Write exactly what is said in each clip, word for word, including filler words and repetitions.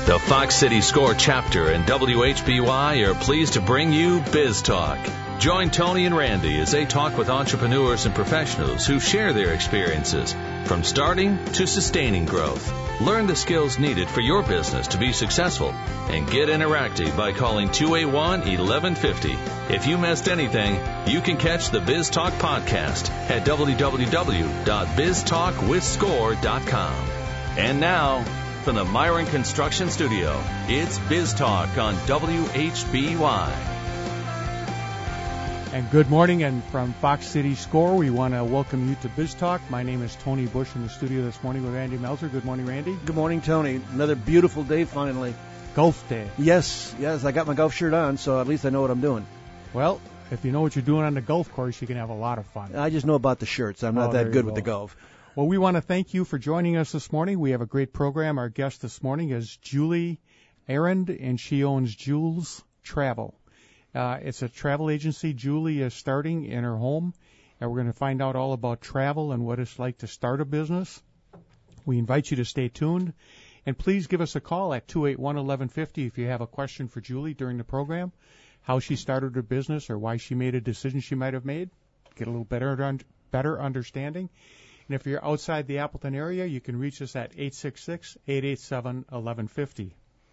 The Fox City Score chapter and W H B Y are pleased to bring you Biz Talk. Join Tony and Randy as they talk with entrepreneurs and professionals who share their experiences from starting to sustaining growth. Learn the skills needed for your business to be successful and get interactive by calling two eight one, one one five zero. If you missed anything, you can catch the Biz Talk podcast at w w w dot biz talk with score dot com. And now, from the Myron Construction Studio, it's Biz Talk on W H B Y. And good morning, and from Fox City Score, we want to welcome you to Biz Talk. My name is Tony Bush in the studio this morning with Randy Melzer. Good morning, Randy. Good morning, Tony. Another beautiful day finally. Golf day. Yes, yes, I got my golf shirt on, so at least I know what I'm doing. Well, if you know what you're doing on the golf course, you can have a lot of fun. I just know about the shirts. I'm not oh, that good go. with the golf. Well, we want to thank you for joining us this morning. We have a great program. Our guest this morning is Julie Arend, and she owns Jules Travel. Uh, it's a travel agency Julie is starting in her home, and we're going to find out all about travel and what it's like to start a business. We invite you to stay tuned, and please give us a call at two eight one, one one five zero if you have a question for Julie during the program, how she started her business or why she made a decision she might have made, get a little better, better understanding. And if you're outside the Appleton area, you can reach us at eight six six, eight eight seven, one one five zero.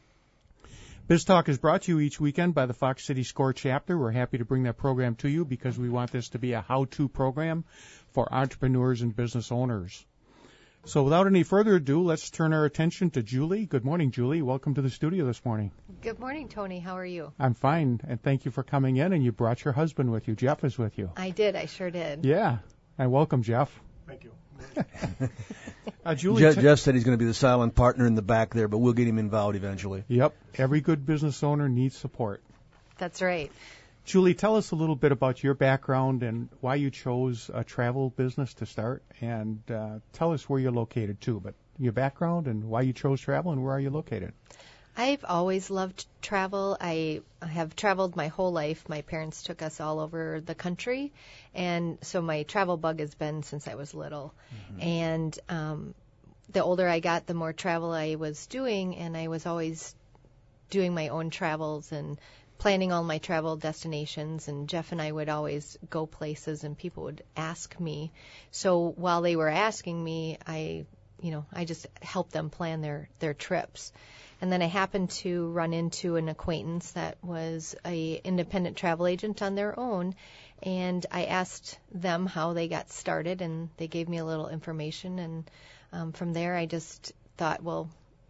Biz Talk is brought to you each weekend by the Fox City Score chapter. We're happy to bring that program to you because we want this to be a how-to program for entrepreneurs and business owners. So without any further ado, let's turn our attention to Julie. Good morning, Julie. Welcome to the studio this morning. Good morning, Tony. How are you? I'm fine, and thank you for coming in, and you brought your husband with you. Jeff is with you. I did. I sure did. Yeah, and welcome, Jeff. Thank you. uh, Julie, Jeff, t- Jeff said he's going to be the silent partner in the back there, but we'll get him involved eventually. Yep. Every good business owner needs support. That's right. Julie, tell us a little bit about your background and why you chose a travel business to start, and uh, tell us where you're located too, but your background and why you chose travel and where are you located? I've always loved travel. I have traveled my whole life. My parents took us all over the country, and so my travel bug has been since I was little. Mm-hmm. And um, the older I got, the more travel I was doing, and I was always doing my own travels and planning all my travel destinations, and Jeff and I would always go places, and people would ask me. So while they were asking me, I, you know, I just helped them plan their, their trips. And then I happened to run into an acquaintance that was a independent travel agent on their own, and I asked them how they got started, and they gave me a little information, and um, from there I just thought, well,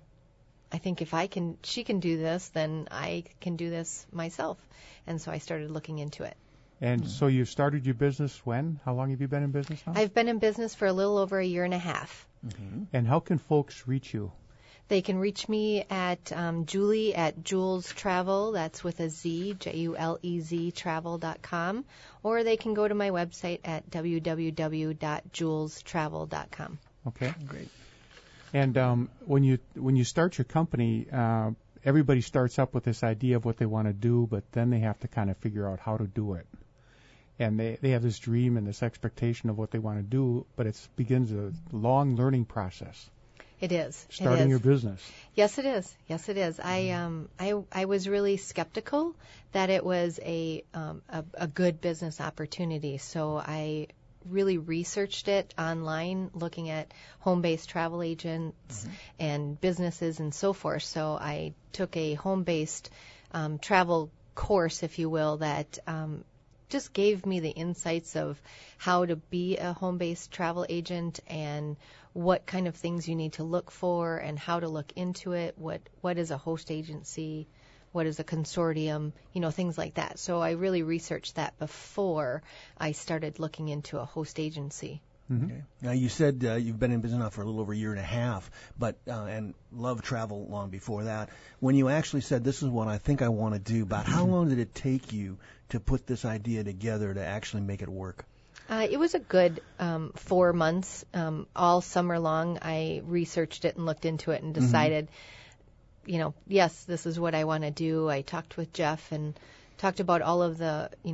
I think if I can, she can do this, then I can do this myself. And so I started looking into it. And mm-hmm. so you started your business when? How long have you been in business now? I've been in business for a little over a year and a half. Mm-hmm. And how can folks reach you? They can reach me at um, Julie at Jules Travel. That's with a Z, J U L E Z travel dot com. Or they can go to my website at w w w dot jules travel dot com. Okay, great. And um, when you when you start your company, uh, everybody starts up with this idea of what they want to do, but then they have to kind of figure out how to do it. And they, they have this dream and this expectation of what they want to do, but it begins a long learning process. It is. Starting it is. your business. Yes, it is. Yes, it is. I um I I was really skeptical that it was a um a, a good business opportunity. So I really researched it online, looking at home-based travel agents mm-hmm. and businesses and so forth. So I took a home-based um, travel course, if you will, that um, just gave me the insights of how to be a home-based travel agent and what kind of things you need to look for and how to look into it, what what is a host agency, what is a consortium, you know, things like that. So I really researched that before I started looking into a host agency. Mm-hmm. Okay. Now, you said uh, you've been in business now for a little over a year and a half, but uh, and loved travel long before that. When you actually said, this is what I think I want to do, about how long did it take you to put this idea together to actually make it work? Uh, it was a good um, four months. Um, all summer long, I researched it and looked into it and decided, mm-hmm. you know, yes, this is what I want to do. I talked with Jeff and talked about all of the, you know,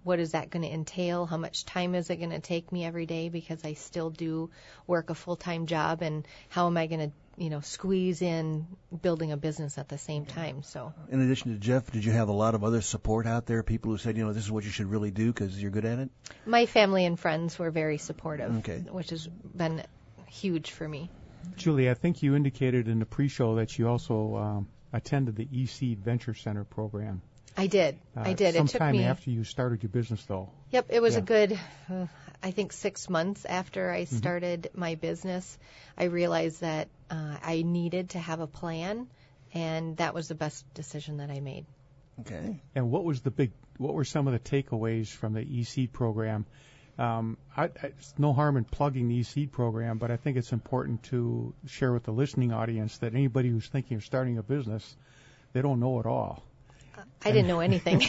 what is that going to entail? How much time is it going to take me every day? Because I still do work a full-time job, and how am I going to, you know, squeeze in building a business at the same time? So, in addition to Jeff, did you have a lot of other support out there? People who said, you know, this is what you should really do because you're good at it? My family and friends were very supportive, okay. which has been huge for me. Julie, I think you indicated in the pre-show that you also um, attended the eSeed Venture Center program. I did. Uh, I did. Sometime it took me, after you started your business, though. Yep, it was yeah. a good, uh, I think, six months after I mm-hmm. started my business. I realized that uh, I needed to have a plan, and that was the best decision that I made. Okay. And what was the big? What were some of the takeaways from the eSeed program? Um, I, I, it's no harm in plugging the eSeed program, but I think it's important to share with the listening audience that anybody who's thinking of starting a business, they don't know it all. I didn't know anything.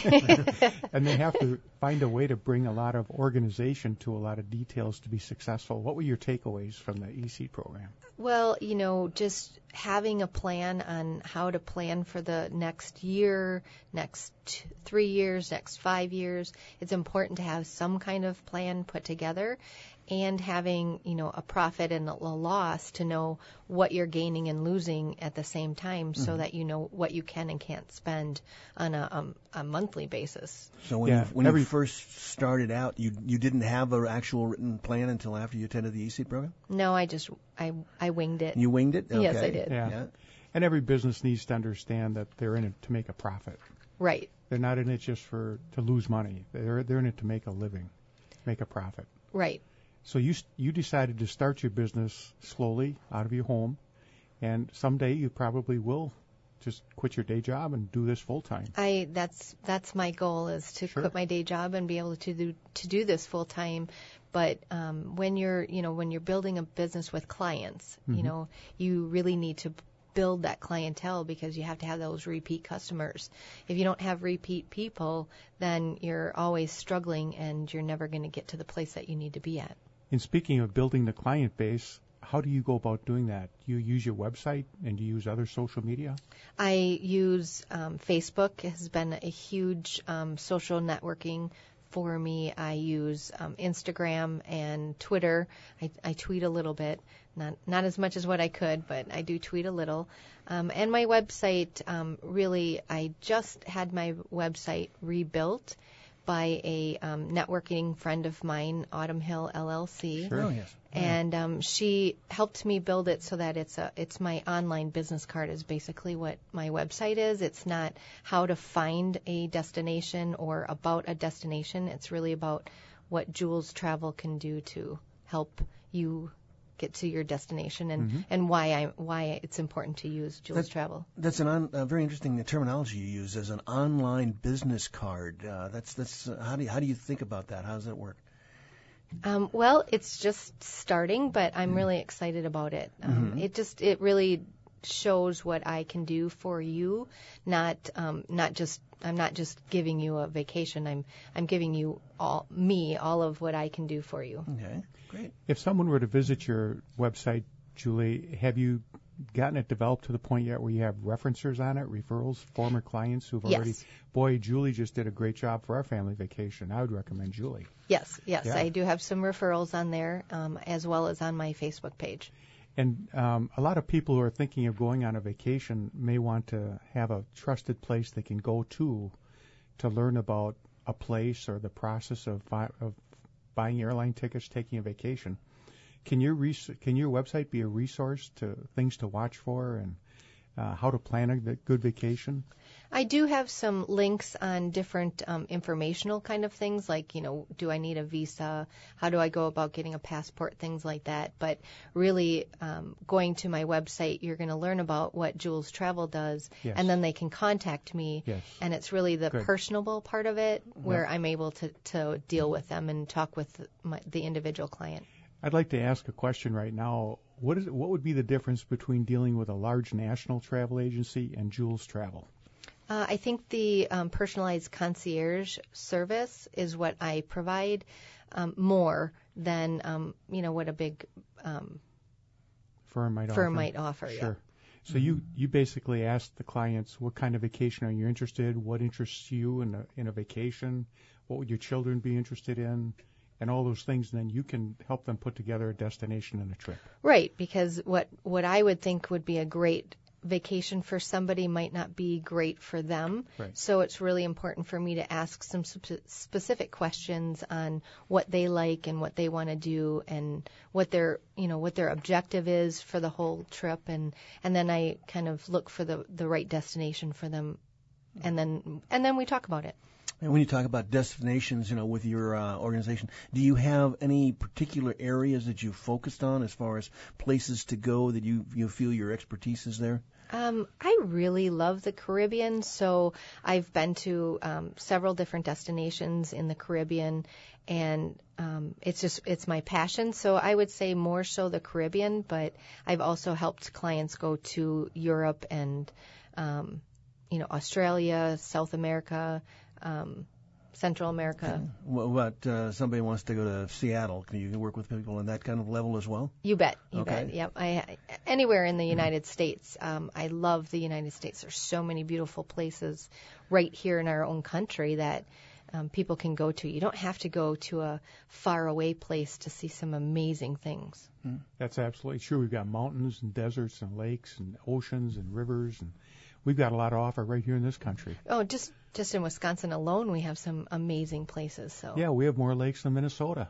And they have to find a way to bring a lot of organization to a lot of details to be successful. What were your takeaways from the eSeed program? Well, you know, just having a plan on how to plan for the next year, next t- three years, next five years. It's important to have some kind of plan put together, and having, you know, a profit and a loss to know what you're gaining and losing at the same time, so mm-hmm. that you know what you can and can't spend on a, um, a monthly basis. So when, yeah, you, when every, you first started out, you you didn't have an actual written plan until after you attended the eSeed program? No, I just I I winged it. You winged it? Okay. Yes, I did. Yeah. yeah. And every business needs to understand that they're in it to make a profit. Right. They're not in it just for to lose money. They're they're in it to make a living, make a profit. Right. So you you decided to start your business slowly out of your home, and someday you probably will just quit your day job and do this full time. I that's that's my goal, is to Sure. quit my day job and be able to do to do this full time. But um, when you're you know when you're building a business with clients, Mm-hmm. you know you really need to build that clientele, because you have to have those repeat customers. If you don't have repeat people, then you're always struggling, and you're never going to get to the place that you need to be at. And speaking of building the client base, how do you go about doing that? Do you use your website and do you use other social media? I use um, Facebook. Has been a huge um, social networking for me. I use um, Instagram and Twitter. I, I tweet a little bit, not not as much as what I could, but I do tweet a little. Um, and my website, um, really, I just had my website rebuilt by a um, networking friend of mine, Autumn Hill L L C. Sure. Oh, yes. And um, she helped me build it so that it's a it's my online business card is basically what my website is. It's not how to find a destination or about a destination. It's really about what Jules Travel can do to help you get to your destination, and, mm-hmm. and why I why it's important to use Jules That's, Travel. That's an on, a very interesting terminology you use, as an online business card. Uh, that's that's uh, how do you, how do you think about that? How does that work? Um, well, it's just starting, but I'm really excited about it. Um, Mm-hmm. It just it really shows what I can do for you, not um, not just I'm not just giving you a vacation. I'm I'm giving you all me all of what I can do for you. Okay, great. If someone were to visit your website, Julie, have you gotten it developed to the point yet where you have referencers on it, referrals, former clients who've Yes. already, boy, Julie just did a great job for our family vacation. I would recommend Julie. Yes, yes, Yeah. I do have some referrals on there, um, as well as on my Facebook page. And um, a lot of people who are thinking of going on a vacation may want to have a trusted place they can go to to learn about a place or the process of, fi- of buying airline tickets, taking a vacation. Can your res- can your website be a resource to things to watch for and uh, how to plan a v- good vacation? I do have some links on different um, informational kind of things, like, you know, do I need a visa? How do I go about getting a passport? Things like that. But really, um, going to my website, you're going to learn about what Jules Travel does, Yes. and then they can contact me. Yes. And it's really the Good. personable part of it where Yep. I'm able to, to deal with them and talk with my, the individual client. I'd like to ask a question right now. What is what would be the difference between dealing with a large national travel agency and Jules Travel? Uh, I think the um, personalized concierge service is what I provide um, more than, um, you know, what a big um, Firm might firm offer. might offer. Sure. Yeah. So you, you basically ask the clients what kind of vacation are you interested, what interests you in a, in a vacation, what would your children be interested in, and all those things, and then you can help them put together a destination and a trip. Right, because what, what I would think would be a great vacation for somebody might not be great for them. Right. So it's really important for me to ask some sp- specific questions on what they like and what they want to do and what their, you know, what their objective is for the whole trip, and and then I kind of look for the the right destination for them, and then and then we talk about it. And when you talk about destinations, you know, with your uh, organization, do you have any particular areas that you focused on as far as places to go that you you feel your expertise is there? Um, I really love the Caribbean, so I've been to um, several different destinations in the Caribbean, and um, it's just it's my passion. So I would say more so the Caribbean, but I've also helped clients go to Europe and um, you know, Australia, South America. Um, Central America. What about uh, somebody wants to go to Seattle? Can you work with people on that kind of level as well? You bet. You Okay. bet. Yep. I, anywhere in the United States. Um, I love the United States. There's so many beautiful places right here in our own country that um, people can go to. You don't have to go to a faraway place to see some amazing things. That's absolutely true. We've got mountains and deserts and lakes and oceans and rivers, and we've got a lot to offer right here in this country. Oh, just just in Wisconsin alone, we have some amazing places. So Yeah, we have more lakes than Minnesota.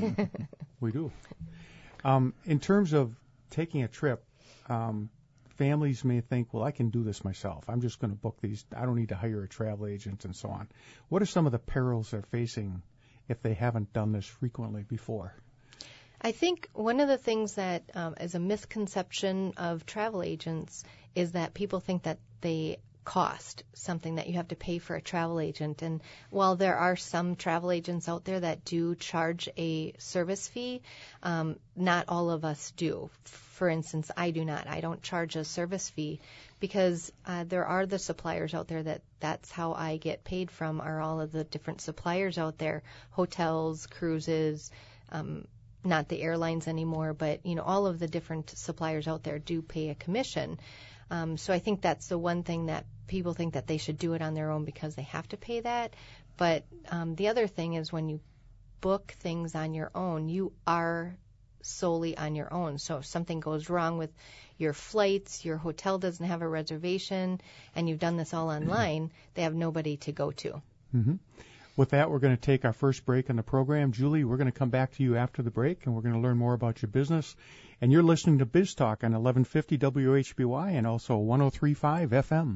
We do. Um, in terms of taking a trip, um, families may think, well, I can do this myself. I'm just going to book these. I don't need to hire a travel agent and so on. What are some of the perils they're facing if they haven't done this frequently before? I think one of the things that um, is a misconception of travel agents is that people think that they cost something, that you have to pay for a travel agent. And while there are some travel agents out there that do charge a service fee, um, not all of us do. For instance, I do not. I don't charge a service fee because uh, there are the suppliers out there that that's how I get paid from, are all of the different suppliers out there, hotels, cruises, um, not the airlines anymore, but, you know, all of the different suppliers out there do pay a commission. Um, so I think that's the one thing that people think that they should do it on their own because they have to pay that. But um, the other thing is when you book things on your own, you are solely on your own. So if something goes wrong with your flights, your hotel doesn't have a reservation, and you've done this all online, they have nobody to go to. Mm-hmm. With that, we're going to take our first break in the program. Julie, we're going to come back to you after the break, and we're going to learn more about your business. And you're listening to Biz Talk on eleven fifty W H B Y and also one oh three point five F M.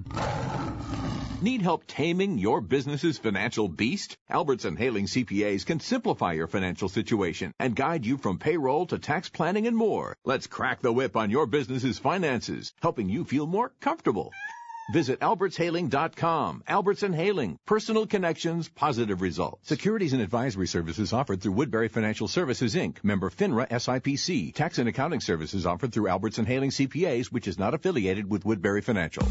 Need help taming your business's financial beast? Albertson Haling C P As can simplify your financial situation and guide you from payroll to tax planning and more. Let's crack the whip on your business's finances, helping you feel more comfortable. Visit alberts haling dot com. Albertson Haling. Personal connections, positive results. Securities and advisory services offered through Woodbury Financial Services, Incorporated. Member FINRA S I P C. Tax and accounting services offered through Albertson Haling C P As, which is not affiliated with Woodbury Financial.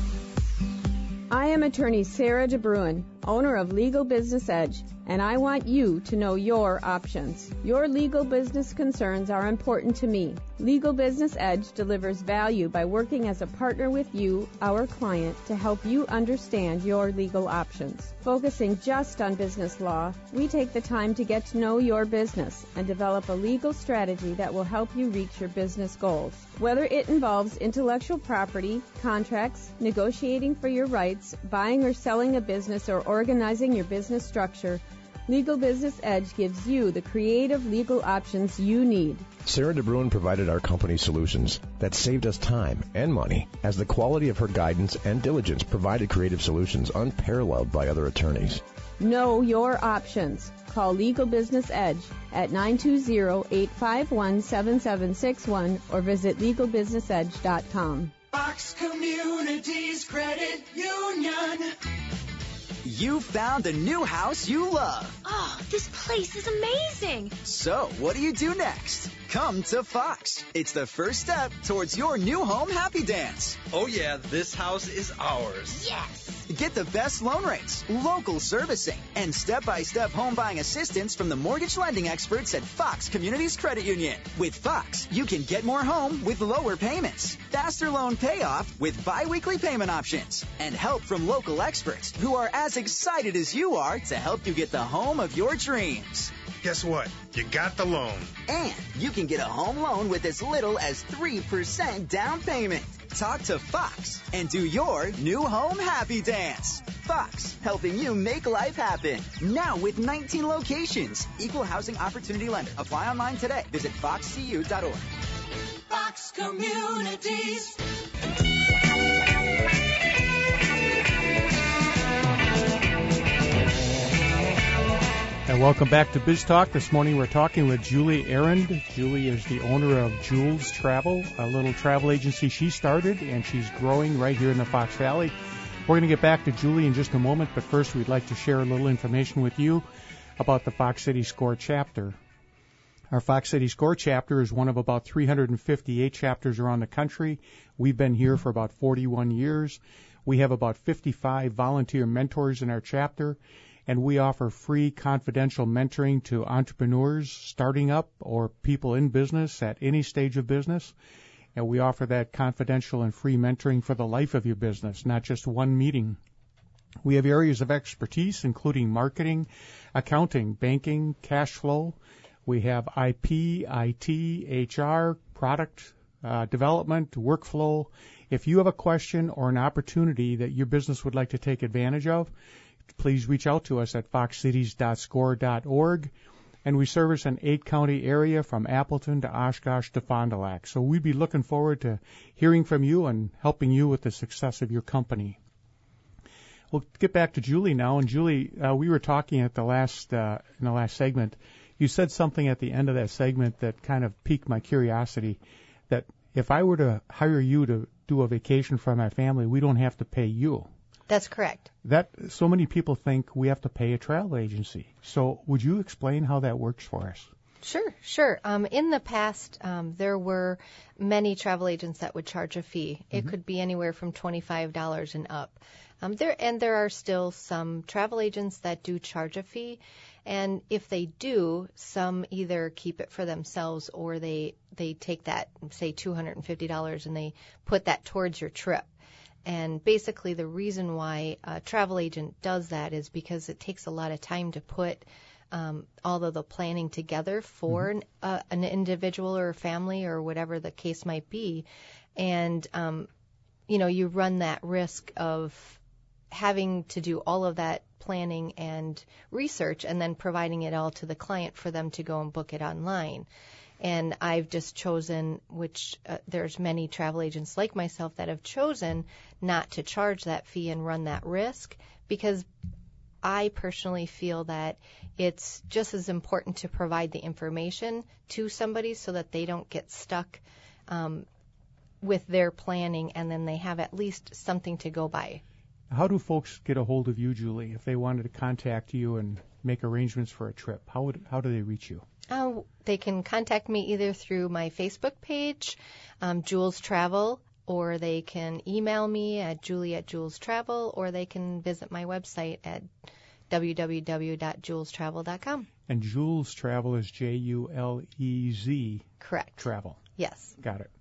I am attorney Sarah DeBruin, owner of Legal Business Edge, and I want you to know your options. Your legal business concerns are important to me. Legal Business Edge delivers value by working as a partner with you, our client, to help you understand your legal options. Focusing just on business law, we take the time to get to know your business and develop a legal strategy that will help you reach your business goals. Whether it involves intellectual property, contracts, negotiating for your rights, buying or selling a business, or organizing your business structure, Legal Business Edge gives you the creative legal options you need. Sarah DeBruin provided our company solutions that saved us time and money, as the quality of her guidance and diligence provided creative solutions unparalleled by other attorneys. Know your options. Call Legal Business Edge at nine two zero, eight five one, seven seven six one or visit legal business edge dot com. Fox Communities Credit Union. You found a new house you love. Oh, this place is amazing. So, what do you do next? Come to Fox. It's the first step towards your new home happy dance. Oh yeah, this house is ours. Yes. Get the best loan rates, local servicing, and step-by-step home buying assistance from the mortgage lending experts at Fox Communities Credit Union. With Fox, you can get more home with lower payments, faster loan payoff with bi-weekly payment options, and help from local experts who are as excited as you are to help you get the home home of your dreams. Guess what? You got the loan. And you can get a home loan with as little as three percent down payment. Talk to Fox and do your new home happy dance. Fox, helping you make life happen. Now with nineteen locations. Equal housing opportunity lender. Apply online today. Visit fox c u dot org. Fox Communities. And welcome back to Biz Talk. This morning we're talking with Julie Arend. Julie is the owner of Jules Travel, a little travel agency she started, and she's growing right here in the Fox Valley. We're going to get back to Julie in just a moment, but first we'd like to share a little information with you about the Fox City SCORE chapter. Our Fox City SCORE chapter is one of about three hundred fifty-eight chapters around the country. We've been here for about forty-one years. We have about fifty-five volunteer mentors in our chapter, and we offer free confidential mentoring to entrepreneurs starting up or people in business at any stage of business. And we offer that confidential and free mentoring for the life of your business, not just one meeting. We have areas of expertise, including marketing, accounting, banking, cash flow. We have I P, I T, H R, product uh, development, workflow. If you have a question or an opportunity that your business would like to take advantage of, please reach out to us at fox cities dot score dot org. And we service an eight-county area from Appleton to Oshkosh to Fond du Lac. So we'd be looking forward to hearing from you and helping you with the success of your company. We'll get back to Julie now. And Julie, uh, we were talking at the last uh, in the last segment. You said something at the end of that segment that kind of piqued my curiosity, that if I were to hire you to do a vacation for my family, we don't have to pay you. That's correct. That so many people think we have to pay a travel agency. So would you explain how that works for us? Sure, sure. Um, in the past, um, there were many travel agents that would charge a fee. It mm-hmm. could be anywhere from twenty-five dollars and up. Um, there and there are still some travel agents that do charge a fee, and if they do, some either keep it for themselves or they they take that, say two hundred fifty dollars, and they put that towards your trip. And basically the reason why a travel agent does that is because it takes a lot of time to put um, all of the planning together for mm-hmm. an, uh, an individual or a family or whatever the case might be. And, um, you know, you run that risk of having to do all of that planning and research and then providing it all to the client for them to go and book it online. And I've just chosen, which uh, there's many travel agents like myself that have chosen not to charge that fee and run that risk, because I personally feel that it's just as important to provide the information to somebody so that they don't get stuck um, with their planning, and then they have at least something to go by. How do folks get a hold of you, Julie, if they wanted to contact you and make arrangements for a trip? How would how do they reach you? Uh, they can contact me either through my Facebook page, um, Jules Travel, or they can email me at julie at jules travel, or they can visit my website at w w w dot jules travel dot com. And Jules Travel is J U L E Z. Correct. Travel. Yes. Got it.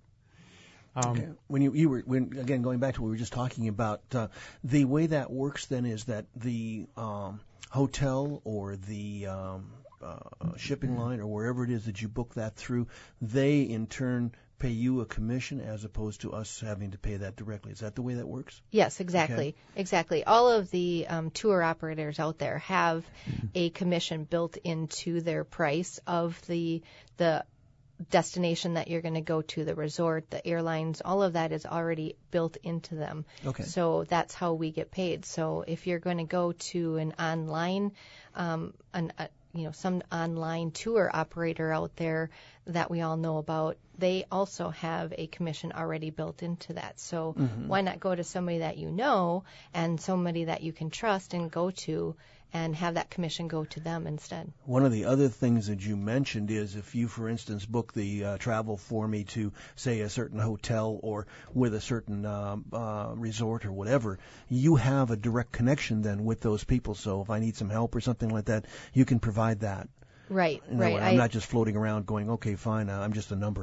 Um, okay. When you, you were, when, again, going back to what we were just talking about, uh, the way that works then is that the um, hotel or the um, uh, shipping line or wherever it is that you book that through, they in turn pay you a commission as opposed to us having to pay that directly. Is that the way that works? Yes, exactly. Okay. Exactly. All of the um, tour operators out there have a commission built into their price of the the destination that you're going to go to, the resort, the airlines, all of that is already built into them. Okay. So that's how we get paid. So if you're going to go to an online, um, an, uh, you know, some online tour operator out there that we all know about, they also have a commission already built into that. So mm-hmm. why not go to somebody that you know and somebody that you can trust and go to and have that commission go to them instead. One of the other things that you mentioned is if you, for instance, book the uh, travel for me to, say, a certain hotel or with a certain uh, uh, resort or whatever, you have a direct connection then with those people. So if I need some help or something like that, you can provide that. Right, In right. I'm I, not just floating around going, okay, fine, uh, I'm just a number.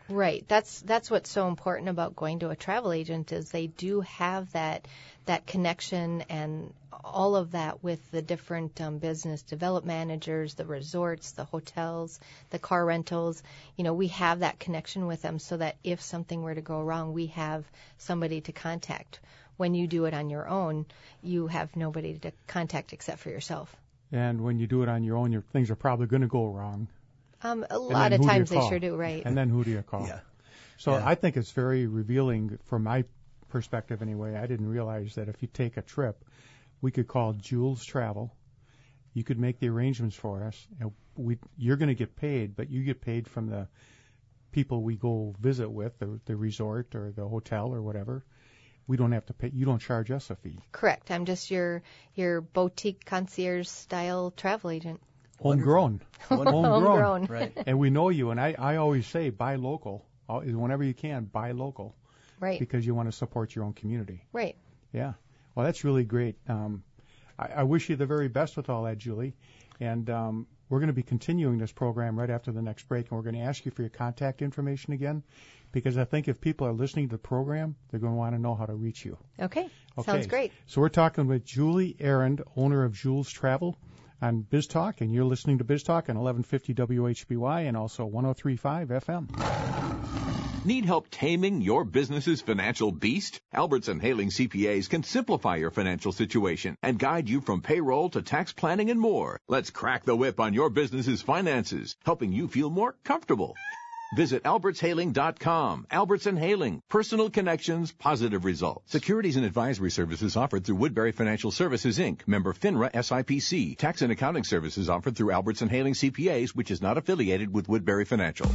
Right. That's that's what's so important about going to a travel agent is they do have that that connection and all of that with the different um, business development managers, the resorts, the hotels, the car rentals. You know, we have that connection with them so that if something were to go wrong, we have somebody to contact. When you do it on your own, you have nobody to contact except for yourself. And when you do it on your own, your things are probably going to go wrong. Um, a lot of times they sure do, right. And then who do you call? Yeah. So yeah. I think it's very revealing from my perspective anyway. I didn't realize that if you take a trip, we could call Jules Travel. You could make the arrangements for us. And we, you're going to get paid, but you get paid from the people we go visit with, the, the resort or the hotel or whatever. We don't have to pay. You don't charge us a fee. Correct. I'm just your your boutique concierge style travel agent. Homegrown. Homegrown. Homegrown. Right. And we know you. And I, I always say buy local. Whenever you can, buy local. Right. Because you want to support your own community. Right. Yeah. Well, that's really great. Um, I, I wish you the very best with all that, Julie. And um, we're going to be continuing this program right after the next break. And we're going to ask you for your contact information again. Because I think if people are listening to the program, they're going to want to know how to reach you. Okay. Okay. Sounds great. So we're talking with Julie Arend, owner of Jules Travel, on Biz Talk, and you're listening to Biz Talk on eleven fifty W H B Y and also one oh three point five F M. Need help taming your business's financial beast? Albertson Haling C P As can simplify your financial situation and guide you from payroll to tax planning and more. Let's crack the whip on your business's finances, helping you feel more comfortable. Visit alberts haling dot com. Albertson Haling. Personal connections, positive results. Securities and advisory services offered through Woodbury Financial Services, Incorporated. Member FINRA S I P C. Tax and accounting services offered through Albertson Haling C P As, which is not affiliated with Woodbury Financial.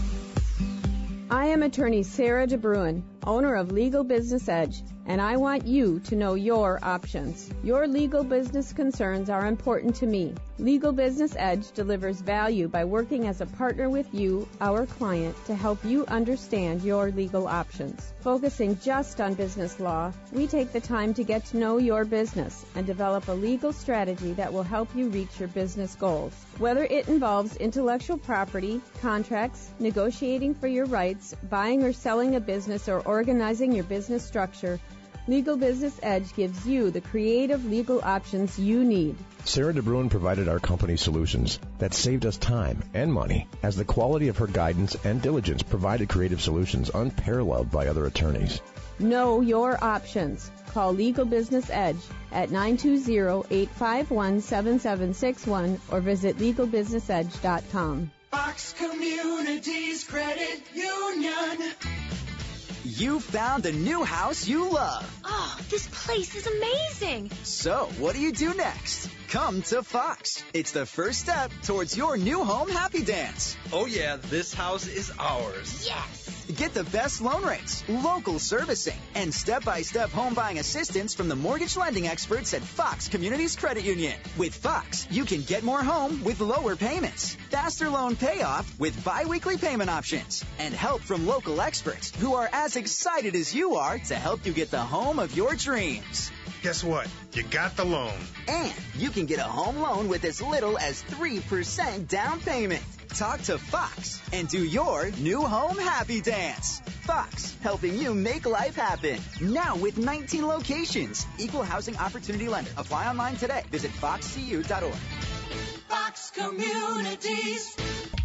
I am attorney Sarah DeBruin, owner of Legal Business Edge, and I want you to know your options. Your legal business concerns are important to me. Legal Business Edge delivers value by working as a partner with you, our client, to help you understand your legal options. Focusing just on business law, we take the time to get to know your business and develop a legal strategy that will help you reach your business goals. Whether it involves intellectual property, contracts, negotiating for your rights, buying or selling a business, or organizing your business structure, Legal Business Edge gives you the creative legal options you need. Sarah DeBruin provided our company solutions that saved us time and money, as the quality of her guidance and diligence provided creative solutions unparalleled by other attorneys. Know your options. Call Legal Business Edge at nine two zero, eight five one, seven seven six one or visit legal business edge dot com. Fox Communities Credit Union. You found a new house you love. Oh, this place is amazing. So, what do you do next? Come to Fox. It's the first step towards your new home happy dance. Oh yeah, this house is ours. Yes. Get the best loan rates, local servicing, and step-by-step home buying assistance from the mortgage lending experts at Fox Communities Credit Union. With Fox, you can get more home with lower payments, faster loan payoff with bi-weekly payment options, and help from local experts who are as excited as you are to help you get the home of your dreams. Guess what? You got the loan. And you can get a home loan with as little as three percent down payment. Talk to Fox and do your new home happy dance. Fox, helping you make life happen. Now with nineteen locations. Equal housing opportunity lender. Apply online today. Visit fox c u dot org. Fox Communities.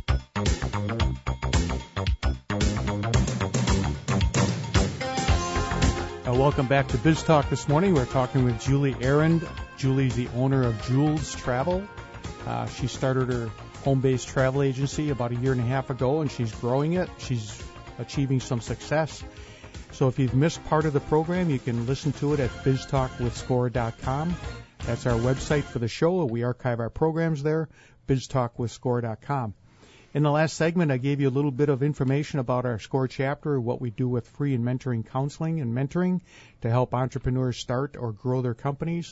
Uh, welcome back to Biz Talk this morning. We're talking with Julie Arend. Julie's the owner of Jules Travel. Uh, she started her home-based travel agency about a year and a half ago, and she's growing it. She's achieving some success. So if you've missed part of the program, you can listen to it at biz talk with score dot com. That's our website for the show. We archive our programs there, biz talk with score dot com. In the last segment, I gave you a little bit of information about our SCORE chapter, what we do with free and mentoring counseling and mentoring to help entrepreneurs start or grow their companies.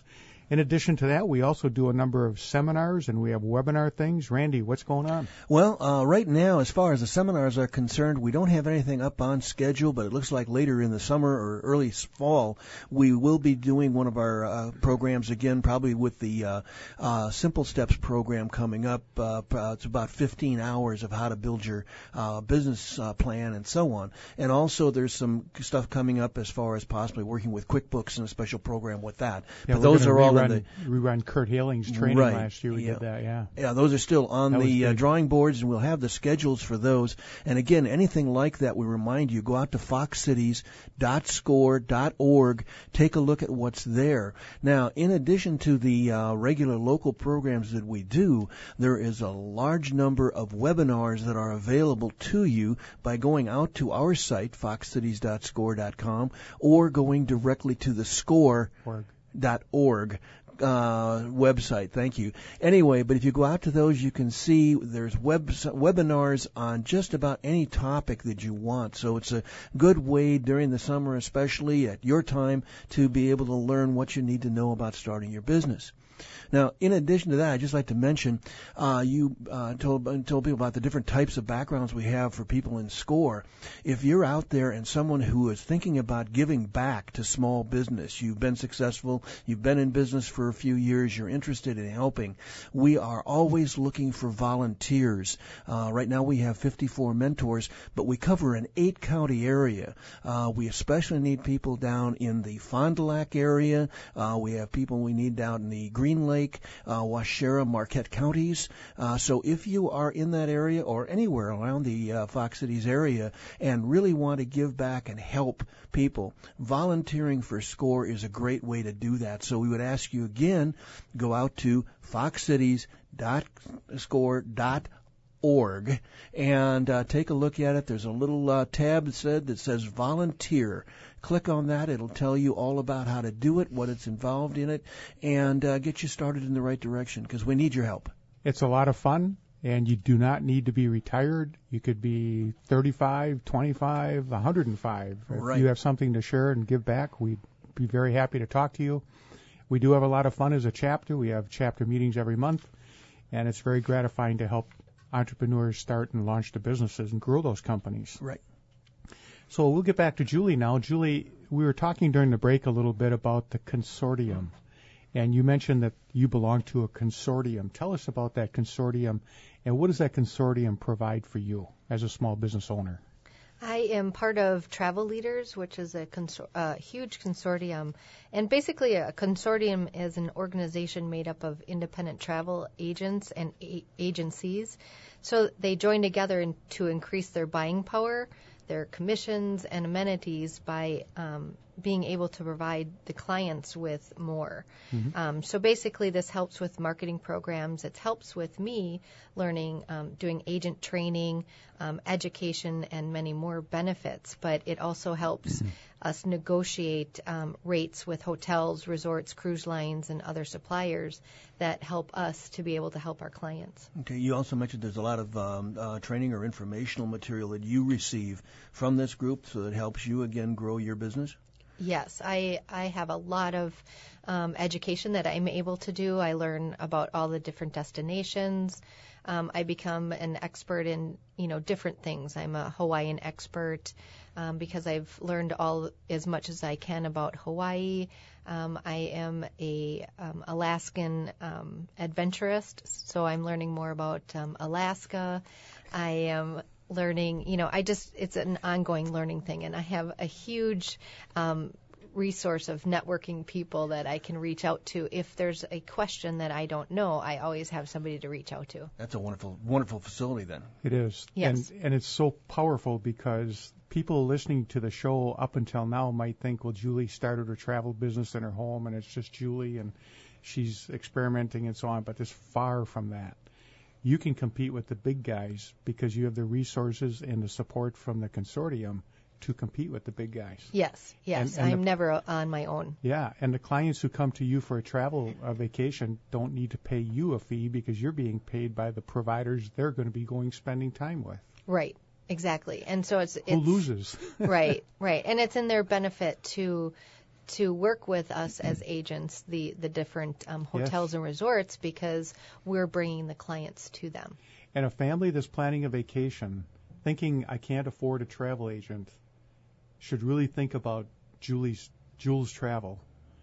In addition to that, we also do a number of seminars and we have webinar things. Randy, what's going on? Well, uh, right now, as far as the seminars are concerned, we don't have anything up on schedule, but it looks like later in the summer or early fall, we will be doing one of our uh, programs again, probably with the uh, uh, Simple Steps program coming up. Uh, it's about fifteen hours of how to build your uh, business uh, plan and so on. And also there's some stuff coming up as far as possibly working with QuickBooks and a special program with that. Yeah, but those are all rerun, in the rerun Kurt Haling's training right, last year. We yeah. did that, yeah. Yeah, those are still on that the uh, drawing boards, and we'll have the schedules for those. And again, anything like that, we remind you, go out to fox cities dot score dot org, take a look at what's there. Now, in addition to the uh, regular local programs that we do, there is a large number of webinars that are available to you by going out to our site, fox cities dot score dot com, or going directly to the score dot org. Uh, website. Thank you. Anyway, but if you go out to those, you can see there's web webinars on just about any topic that you want. So it's a good way during the summer, especially at your time, to be able to learn what you need to know about starting your business. Now, in addition to that, I'd just like to mention, uh, you uh, told, told people about the different types of backgrounds we have for people in SCORE. If you're out there and someone who is thinking about giving back to small business, you've been successful, you've been in business for a few years, you're interested in helping, we are always looking for volunteers. Uh, right now we have fifty-four mentors, but we cover an eight-county area. Uh, we especially need people down in the Fond du Lac area. Uh, we have people we need down in the Green Lake, uh, Waushara, Marquette counties. Uh, so if you are in that area or anywhere around the uh, Fox Cities area and really want to give back and help people, volunteering for SCORE is a great way to do that. So we would ask you again, go out to fox cities dot score dot org and uh, take a look at it. There's a little uh, tab that said that says volunteer. Click on that. It'll tell you all about how to do it, what it's involved in it, and uh, get you started in the right direction because we need your help. It's a lot of fun, and you do not need to be retired. You could be thirty-five, twenty-five, one hundred five. Right. If you have something to share and give back, we'd be very happy to talk to you. We do have a lot of fun as a chapter. We have chapter meetings every month, and it's very gratifying to help entrepreneurs start and launch their businesses and grow those companies. Right. So we'll get back to Julie now. Julie, we were talking during the break a little bit about the consortium, and you mentioned that you belong to a consortium. Tell us about that consortium, and what does that consortium provide for you as a small business owner? I am part of Travel Leaders, which is a consor- uh, huge consortium. And basically, a consortium is an organization made up of independent travel agents and a- agencies. So they join together in, to increase their buying power, their commissions, and amenities by um, being able to provide the clients with more. Mm-hmm. Um, so basically, this helps with marketing programs. It helps with me learning, um, doing agent training, um, education, and many more benefits. But it also helps mm-hmm. us negotiate um, rates with hotels, resorts, cruise lines, and other suppliers that help us to be able to help our clients. Okay. You also mentioned there's a lot of um, uh, training or informational material that you receive from this group, so it helps you, again, grow your business? Yes, I, I have a lot of um, education that I'm able to do. I learn about all the different destinations. Um, I become an expert in, you know, different things. I'm a Hawaiian expert um, because I've learned all as much as I can about Hawaii. Um, I am a um, Alaskan um, adventurist, so I'm learning more about um, Alaska. I am learning, you know, I just, it's an ongoing learning thing, and I have a huge um, resource of networking people that I can reach out to. If there's a question that I don't know, I always have somebody to reach out to. That's a wonderful, wonderful facility then. It is. Yes. And, and it's so powerful because people listening to the show up until now might think, well, Julie started her travel business in her home and it's just Julie and she's experimenting and so on, but it's far from that. You can compete with the big guys because you have the resources and the support from the consortium to compete with the big guys. Yes, yes. And, and I'm the, never on my own. Yeah, and the clients who come to you for a travel a vacation don't need to pay you a fee because you're being paid by the providers they're going to be going spending time with. Right, exactly. And so it's... it's Who loses? Right, right. And it's in their benefit to to work with us as agents, the the different um, hotels Yes. and resorts, because we're bringing the clients to them. And a family that's planning a vacation, thinking I can't afford a travel agent, should really think about Julie's Jules Travel.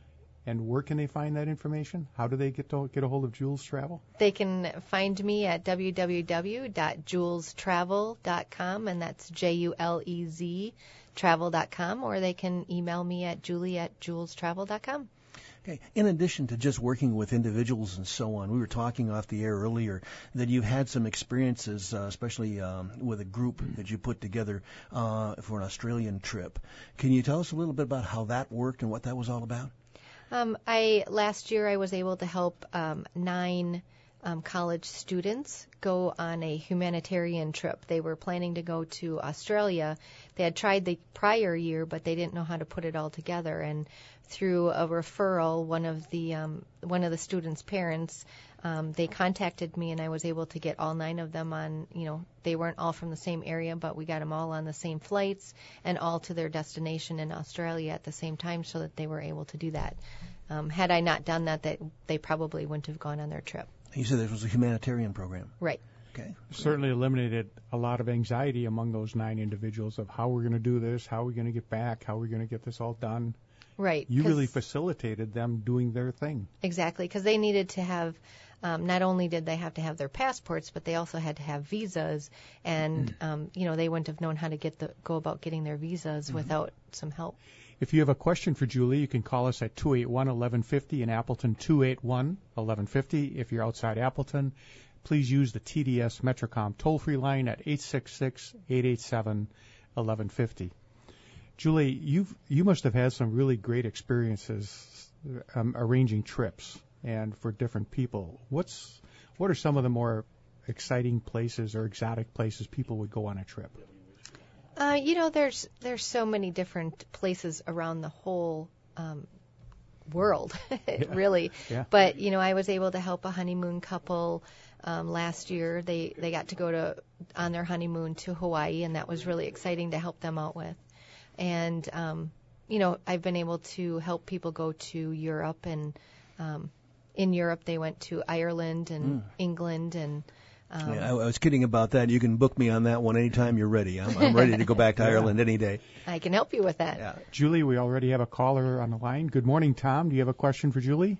And where can they find that information? How do they get to get a hold of Jules Travel? They can find me at w w w dot jules travel dot com, and that's J U L E Z travel dot com, or they can email me at julie at jules travel dot com. Okay. In addition to just working with individuals and so on, we were talking off the air earlier that you've had some experiences, uh, especially um, with a group that you put together uh, for an Australian trip. Can you tell us a little bit about how that worked and what that was all about? Um, I last year I was able to help um, nine um, college students go on a humanitarian trip. They were planning to go to Australia. They had tried the prior year, but they didn't know how to put it all together. And through a referral, one of the um, one of the students' parents, um, they contacted me, and I was able to get all nine of them on. You know, they weren't all from the same area, but we got them all on the same flights and all to their destination in Australia at the same time, so that they were able to do that. Um, had I not done that, they, they probably wouldn't have gone on their trip. You said this was a humanitarian program. Right. Okay. Certainly eliminated a lot of anxiety among those nine individuals of how we're going to do this, how we're going to get back, how we're going to get this all done. Right. You really facilitated them doing their thing. Exactly, because they needed to have, um, not only did they have to have their passports, but they also had to have visas, and mm. um, you know, they wouldn't have known how to get the go about getting their visas mm-hmm. without some help. If you have a question for Julie, you can call us at two eight one, eleven fifty in Appleton, two eight one, eleven fifty. If you're outside Appleton, please use the T D S Metrocom toll-free line at eight six six, eight eight seven, eleven fifty. Julie, you've, you must have had some really great experiences um, arranging trips and for different people. What's what are some of the more exciting places or exotic places people would go on a trip? Uh, you know, there's there's so many different places around the whole um, world, yeah. really. Yeah. But you know, I was able to help a honeymoon couple um, last year. They they got to go to on their honeymoon to Hawaii, and that was really exciting to help them out with. And um, you know, I've been able to help people go to Europe, and um, in Europe they went to Ireland and mm. England and. Um, yeah, I, I was kidding about that. You can book me on that one anytime you're ready. I'm, I'm ready to go back to yeah. Ireland any day. I can help you with that. Yeah. Julie, we already have a caller on the line. Good morning, Tom. Do you have a question for Julie?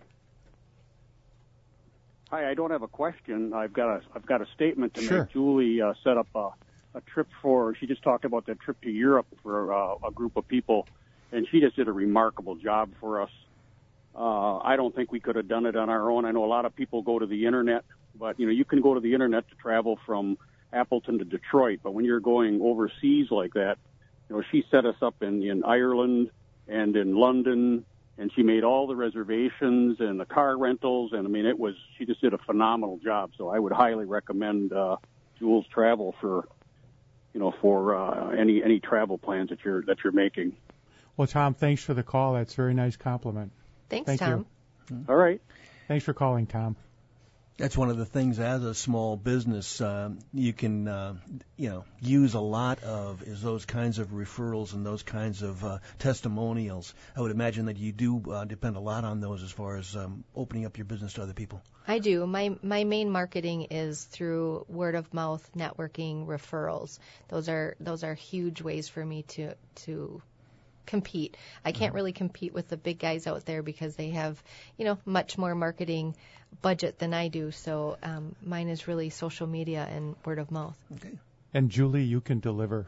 Hi, I don't have a question. I've got a I've got a statement to sure. make. Julie uh, set up a, a trip for. She just talked about that trip to Europe for uh, a group of people, and she just did a remarkable job for us. Uh, I don't think we could have done it on our own. I know a lot of people go to the internet. But, you know, you can go to the internet to travel from Appleton to Detroit. But when you're going overseas like that, you know, she set us up in, in Ireland and in London, and she made all the reservations and the car rentals. And, I mean, it was, she just did a phenomenal job. So I would highly recommend uh, Jules Travel for, you know, for uh, any any travel plans that you're that you're making. Well, Tom, thanks for the call. That's a very nice compliment. Thanks, Thank Tom. You. All right. Thanks for calling, Tom. That's one of the things as a small business um, you can, uh, you know, use a lot of is those kinds of referrals and those kinds of uh, testimonials. I would imagine that you do uh, depend a lot on those as far as um, opening up your business to other people. I do. My my main marketing is through word of mouth, networking, referrals. Those are those are huge ways for me to to compete. I can't really compete with the big guys out there because they have, you know, much more marketing budget than I do. So um, mine is really social media and word of mouth. Okay. And Julie, you can deliver.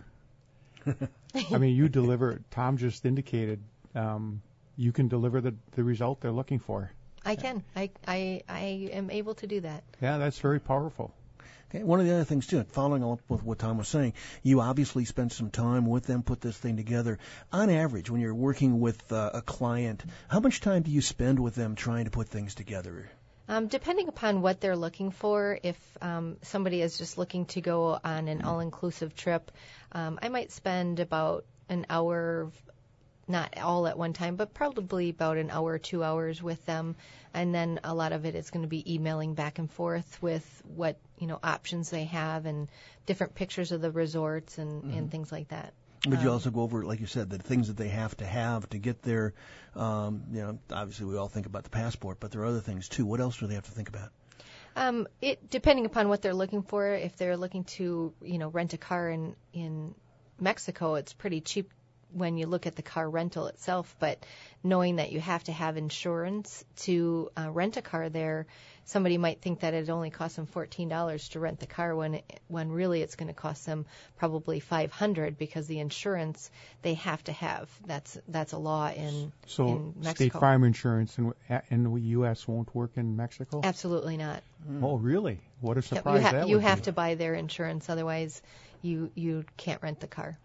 I mean, you deliver. Tom just indicated um, you can deliver the, the result they're looking for. I can. I, I I am able to do that. Yeah, that's very powerful. Okay. One of the other things, too, following up with what Tom was saying, you obviously spent some time with them, put this thing together. On average, when you're working with uh, a client, how much time do you spend with them trying to put things together? Um, depending upon what they're looking for, if um, somebody is just looking to go on an all-inclusive trip, um, I might spend about an hour, not all at one time, but probably about an hour or two hours with them. And then a lot of it is going to be emailing back and forth with what, you know, options they have and different pictures of the resorts and, mm-hmm. and things like that. Would you Um, also go over, like you said, the things that they have to have to get there? Um, you know, obviously we all think about the passport, but there are other things too. What else do they have to think about? Um, it depending upon what they're looking for. If they're looking to, you know, rent a car in in Mexico, it's pretty cheap when you look at the car rental itself. But knowing that you have to have insurance to uh, rent a car there, somebody might think that it only costs them fourteen dollars to rent the car when it, when really it's going to cost them probably five hundred dollars because the insurance they have to have. That's that's a law in So in Mexico. State Farm insurance in, in the U S won't work in Mexico? Absolutely not. Oh, really? What a Yep, surprise you ha- that you would have be. to buy their insurance, otherwise you you can't rent the car.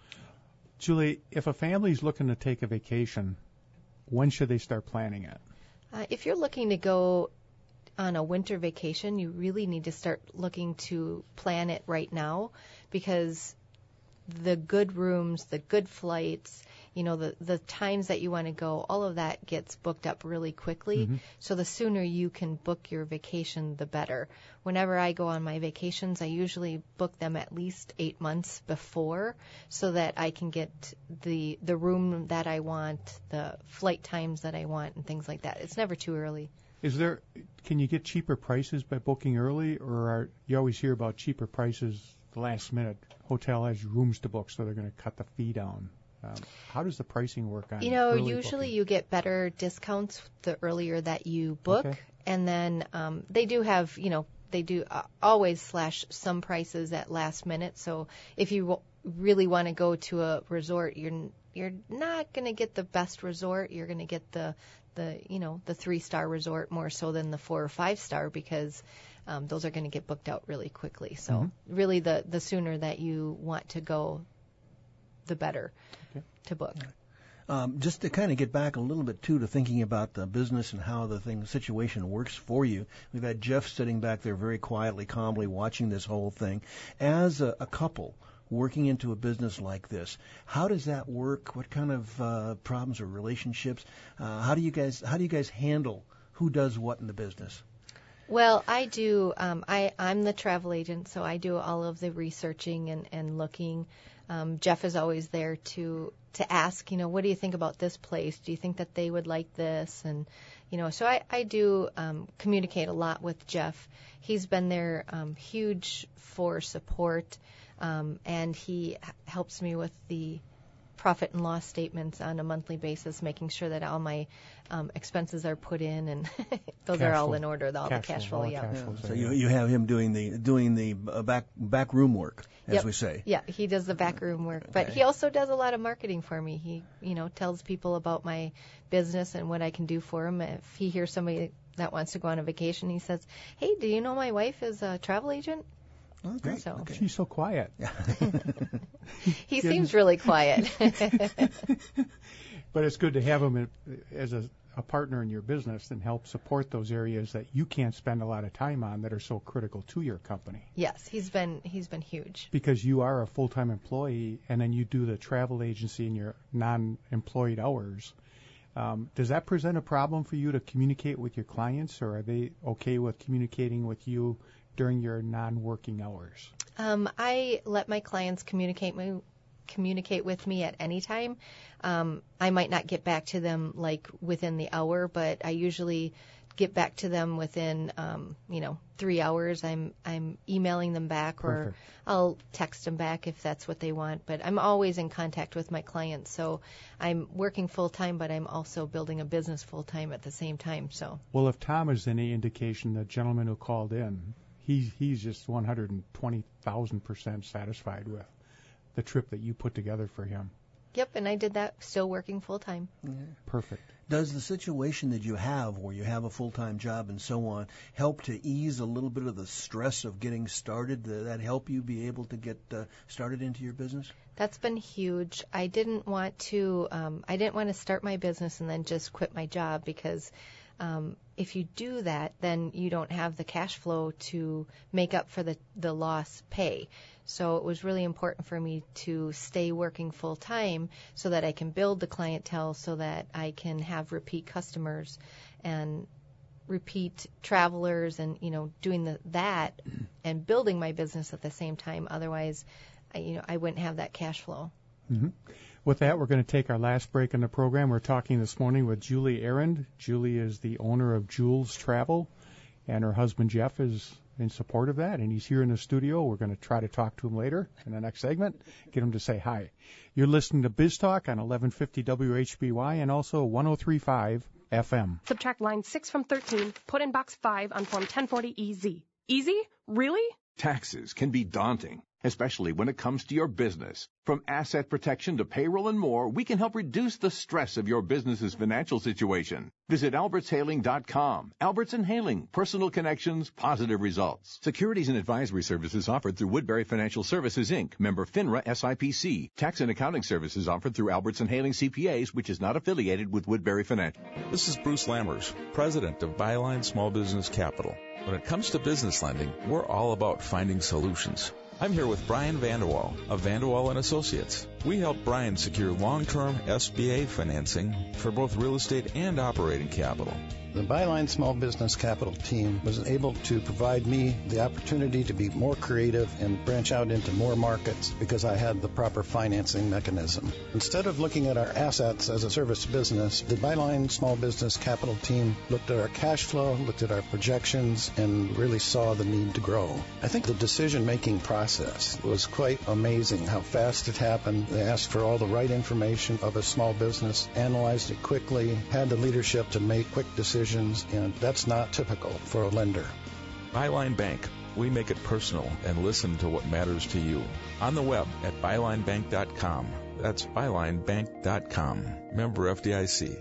Julie, if a family's looking to take a vacation, when should they start planning it? Uh, if you're looking to go on a winter vacation, you really need to start looking to plan it right now, because the good rooms, the good flights, you know, the, the times that you want to go, all of that gets booked up really quickly. Mm-hmm. So the sooner you can book your vacation, the better. Whenever I go on my vacations, I usually book them at least eight months before so that I can get the the room that I want, the flight times that I want, and things like that. It's never too early. Is there? Can you get cheaper prices by booking early, or are you always hear about cheaper prices the last minute? Hotel has rooms to book, so they're going to cut the fee down. Um, how does the pricing work on? You know, early usually booking? you get better discounts the earlier that you book, Okay. and then um, they do have, you know, they do uh, always slash some prices at last minute. So if you w- really want to go to a resort, you're you're not going to get the best resort. You're going to get the the you know the three star resort more so than the four or five star, because um, those are going to get booked out really quickly. So Mm-hmm. really, the the sooner that you want to go, the better Okay. to book. Um, just to kind of get back a little bit too to thinking about the business and how the thing situation works for you. We've had Jeff sitting back there very quietly, calmly watching this whole thing. As a, a couple working into a business like this, how does that work? What kind of uh, problems or relationships? Uh, how do you guys how do you guys handle who does what in the business? Well, I do. Um, I, I'm the travel agent, so I do all of the researching and, and looking. Um, Jeff is always there to to ask, you know, what do you think about this place? Do you think that they would like this? And, you know, so I, I do um, communicate a lot with Jeff. He's been there um, huge for support, um, and he h- helps me with the profit and loss statements on a monthly basis, making sure that all my um, expenses are put in, and those Cash are all flow. in order, all Cash the cash flow, flow, all yeah. cash Yeah, flows so are you there. you have him doing the doing the uh, back back room work, as Yep. we say. Yeah, he does the backroom work, but Okay. he also does a lot of marketing for me. He, you know, tells people about my business and what I can do for him. If he hears somebody that wants to go on a vacation, he says, "Hey, do you know my wife is a travel agent?" Oh, great. So Okay. She's so quiet. he Yeah, seems just- really quiet. But it's good to have him in- as a, a partner in your business and help support those areas that you can't spend a lot of time on that are so critical to your company. Yes, he's been he's been huge. Because you are a full-time employee and then you do the travel agency in your non-employed hours. Um, does that present a problem for you to communicate with your clients, or are they okay with communicating with you during your non-working hours? Um, I let my clients communicate me, communicate with me at any time. Um, I might not get back to them like within the hour, but I usually get back to them within, um, you know, three hours. I'm I'm emailing them back, or Perfect. I'll text them back if that's what they want. But I'm always in contact with my clients, so I'm working full time, but I'm also building a business full time at the same time. So Well, if Tom is any indication, the gentleman who called in, he, he's just one hundred twenty thousand percent satisfied with the trip that you put together for him. yep, and I did that still working full time. Perfect. Does the situation that you have, where you have a full-time job and so on, help to ease a little bit of the stress of getting started? Does that help you be able to get uh, started into your business? That's been huge. I didn't want to. Um, I didn't want to start my business and then just quit my job, because um, if you do that, then you don't have the cash flow to make up for the the lost pay. So it was really important for me to stay working full time so that I can build the clientele, so that I can have repeat customers and repeat travelers, and you know, doing the, that and building my business at the same time. Otherwise, I, you know, I wouldn't have that cash flow. Mm-hmm. With that, we're going to take our last break in the program. We're talking this morning with Julie Arend. Julie is the owner of Jules Travel, and her husband Jeff is in support of that, and he's here in the studio. We're going to try to talk to him later in the next segment, get him to say hi. You're listening to Biz Talk on eleven fifty W H B Y and also one oh three point five F M. Subtract line six from thirteen, put in box five on form ten forty E Z. Easy? Really? Taxes can be daunting, especially when it comes to your business. From asset protection to payroll and more, we can help reduce the stress of your business's financial situation. Visit alberts hailing dot com. Alberts and Hailing, personal connections, positive results. Securities and advisory services offered through Woodbury Financial Services, Incorporated, member FINRA S I P C. Tax and accounting services offered through Alberts and Hailing C P As, which is not affiliated with Woodbury Financial. This is Bruce Lammers, president of Byline Small Business Capital. When it comes to business lending, we're all about finding solutions. I'm here with Brian Vanderwall of Vanderwall and Associates. We help Brian secure long-term S B A financing for both real estate and operating capital. The Byline Small Business Capital team was able to provide me the opportunity to be more creative and branch out into more markets because I had the proper financing mechanism. Instead of looking at our assets as a service business, the Byline Small Business Capital team looked at our cash flow, looked at our projections, and really saw the need to grow. I think the decision-making process was quite amazing how fast it happened. They asked for all the right information of a small business, analyzed it quickly, had the leadership to make quick decisions, and that's not typical for a lender. Byline Bank. We make it personal and listen to what matters to you. On the web at byline bank dot com. That's byline bank dot com. Member F D I C.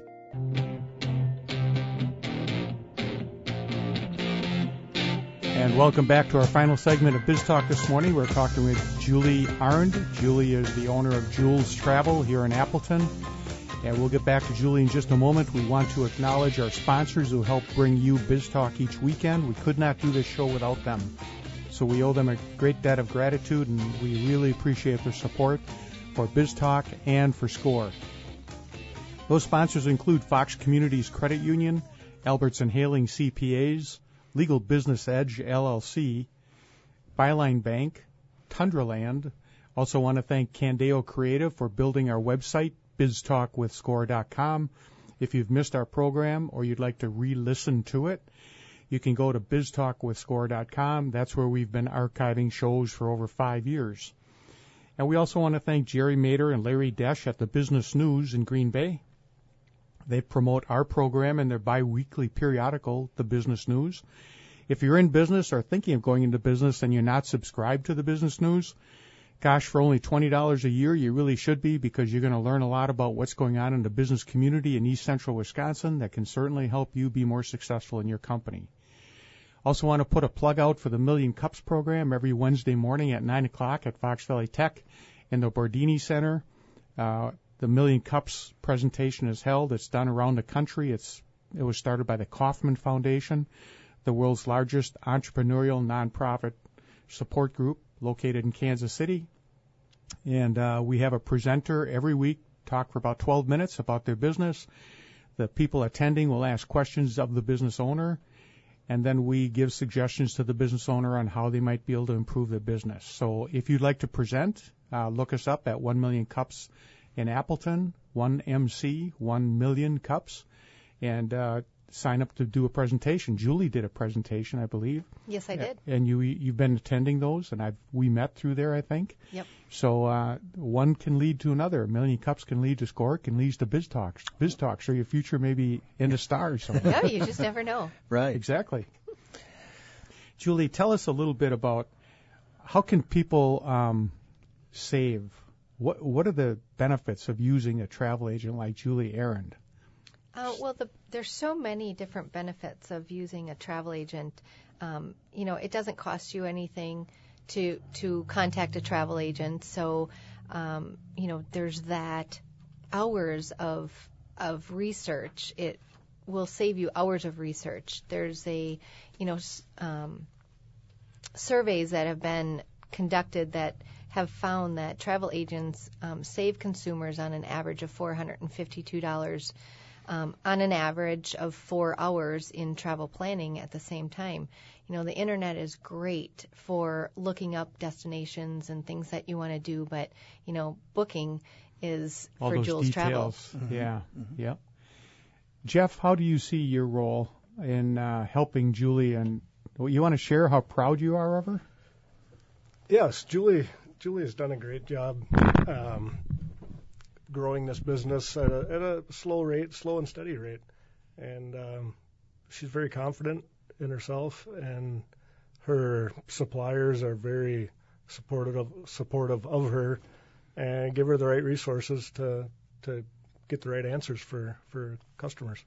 And welcome back to our final segment of Biz Talk this morning. We're talking with Julie Arend. Julie is the owner of Jules Travel here in Appleton. And we'll get back to Julie in just a moment. We want to acknowledge our sponsors who help bring you Biz Talk each weekend. We could not do this show without them. So we owe them a great debt of gratitude, and we really appreciate their support for Biz Talk and for SCORE. Those sponsors include Fox Communities Credit Union, Alberts and Hailing C P As, Legal Business Edge, L L C, Byline Bank, Tundraland. Also want to thank Candeo Creative for building our website, biz talk with score dot com. If you've missed our program or you'd like to re-listen to it, you can go to biz talk with score dot com. That's where we've been archiving shows for over five years. And we also want to thank Jerry Mader and Larry Desch at the Business News in Green Bay. They promote our program in their bi-weekly periodical, The Business News. If you're in business or thinking of going into business and you're not subscribed to the Business News, gosh, for only twenty dollars a year, you really should be, because you're going to learn a lot about what's going on in the business community in East Central Wisconsin that can certainly help you be more successful in your company. Also want to put a plug out for the Million Cups program every Wednesday morning at nine o'clock at Fox Valley Tech in the Bordini Center. Uh, the Million Cups presentation is held. It's done around the country. It's It was started by the Kauffman Foundation, the world's largest entrepreneurial nonprofit support group located in Kansas City. And uh, we have a presenter every week talk for about twelve minutes about their business. The people attending will ask questions of the business owner, and then we give suggestions to the business owner on how they might be able to improve their business. So if you'd like to present, uh, look us up at one million Cups in Appleton, one M C, one million Cups, and uh, sign up to do a presentation. Julie did a presentation, I believe. Yes, I did. And you, you've been attending those, and I've we met through there, I think. Yep. So uh, one can lead to another. A Million Cups can lead to SCORE, can lead to Biz Talks. Biz Talks, so your future may be in the stars. Yeah, you just never know. Right. Exactly. Julie, tell us a little bit about how can people um, save? What What are the benefits of using a travel agent like Julie Arend? Uh, well, the, there's so many different benefits of using a travel agent. Um, you know, it doesn't cost you anything to to contact a travel agent. So, um, you know, there's that hours of of research. It will save you hours of research. There's a, you know, um, surveys that have been conducted that have found that travel agents um, save consumers on an average of four hundred fifty-two dollars um, on an average of four hours in travel planning at the same time. You know, the internet is great for looking up destinations and things that you want to do, but, you know, booking is all for those Jules details. Travel. Mm-hmm. Yeah, mm-hmm. Yep. Jeff, how do you see your role in uh, helping Julie? And you want to share how proud you are of her? Yes, Julie. Julie has done a great job um, growing this business at a, at a slow rate, slow and steady rate, and um, she's very confident in herself, and her suppliers are very supportive of, supportive of her, and give her the right resources to to get the right answers for, for customers.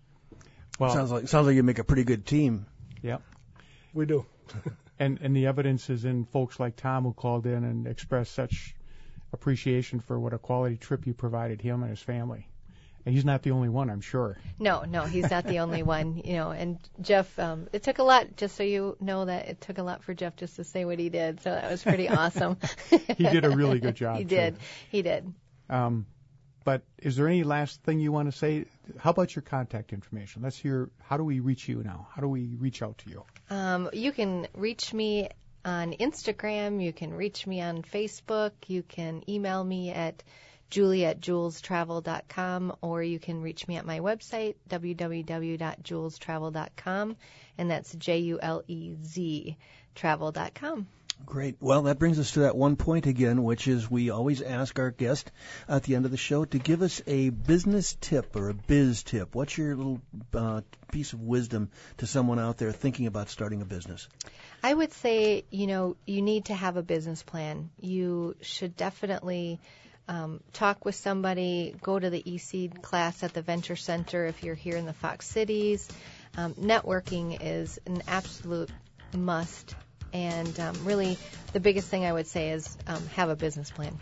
Well, sounds like sounds like you make a pretty good team. Yep, we do. and and the evidence is in folks like Tom, who called in and expressed such appreciation for what a quality trip you provided him and his family. And he's not the only one, I'm sure. No, no, he's not the only one. You know, and Jeff, um, it took a lot, just so you know that it took a lot for Jeff just to say what he did. So that was pretty awesome. He did a really good job. He too. did. He did. Um, but is there any last thing you want to say? How about your contact information? Let's hear, how do we reach you now? How do we reach out to you? Um, you can reach me on Instagram. You can reach me on Facebook. You can email me at Julie at jules travel dot com, or you can reach me at my website, w w w dot jules travel dot com, and that's J U L E Z travel dot com. Great. Well, that brings us to that one point again, which is we always ask our guest at the end of the show to give us a business tip or a biz tip. What's your little uh, piece of wisdom to someone out there thinking about starting a business? I would say, you know, you need to have a business plan. You should definitely Um, talk with somebody, go to the E-Seed class at the Venture Center if you're here in the Fox Cities. Um, networking is an absolute must. And um, really, the biggest thing I would say is um, have a business plan.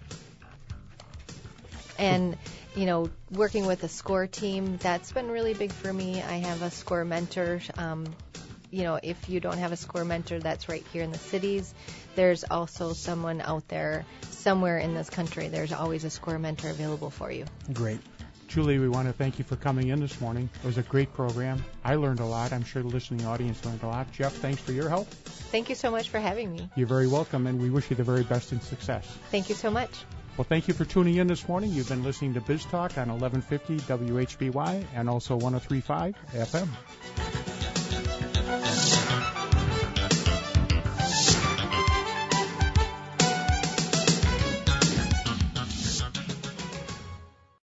And, you know, working with a SCORE team, that's been really big for me. I have a SCORE mentor. Um, you know, if you don't have a SCORE mentor, that's right here in the cities. There's also someone out there somewhere in this country. There's always a SCORE mentor available for you. Great. Julie, we want to thank you for coming in this morning. It was a great program. I learned a lot. I'm sure the listening audience learned a lot. Jeff, thanks for your help. Thank you so much for having me. You're very welcome, and we wish you the very best in success. Thank you so much. Well, thank you for tuning in this morning. You've been listening to Biz Talk on eleven fifty W H B Y and also one oh three point five F M.